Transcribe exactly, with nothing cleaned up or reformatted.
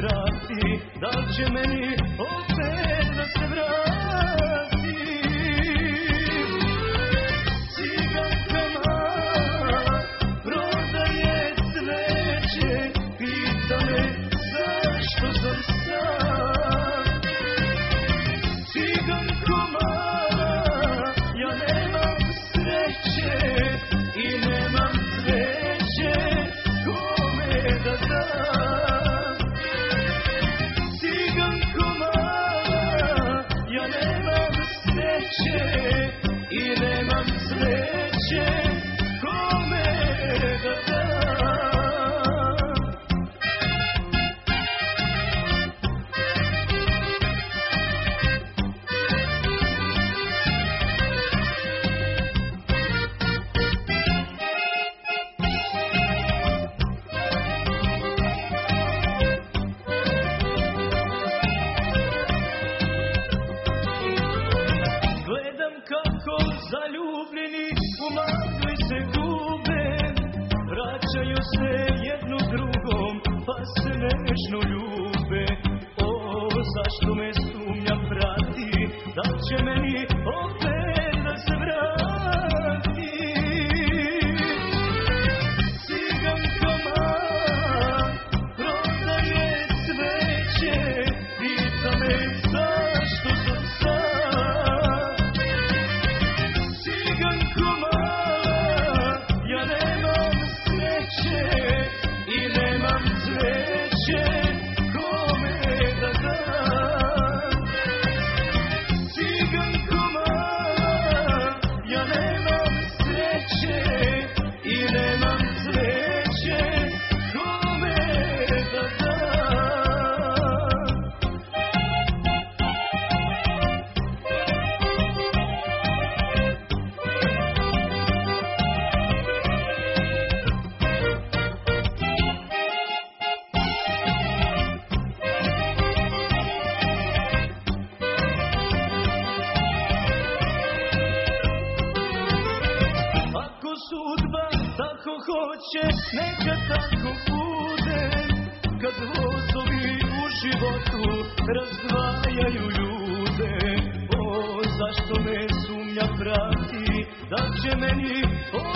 vrati, da li će meni opet da se vrati. Ciganka mala prodaje cveće, pita me zašto sam sam. Ciganko mala, ja nemam sreće i nemam cveće kome da dam. Ciganko mala, ja nemam sreće i nemam cveće kome da dam. Gledam kako zaljubljeni u magli se gube, vraćaju se jednu drugom pa se nežno ljube. O, zašto me sumnja prati, da li će meni opet da se vrati. Ciganka mala prodaje cveće, pita me zašto sam sam. Ciganko mala, ja nemam sreće i nemam cveće kome da dam. Ciganko mala, ja nemam sreće i nemam cveće kome da dam. Ako sudba tako hoće, neka tako bude. Kad vozovi u životu razdvajaju ljude. O, zašto me sumnja prati, da će meni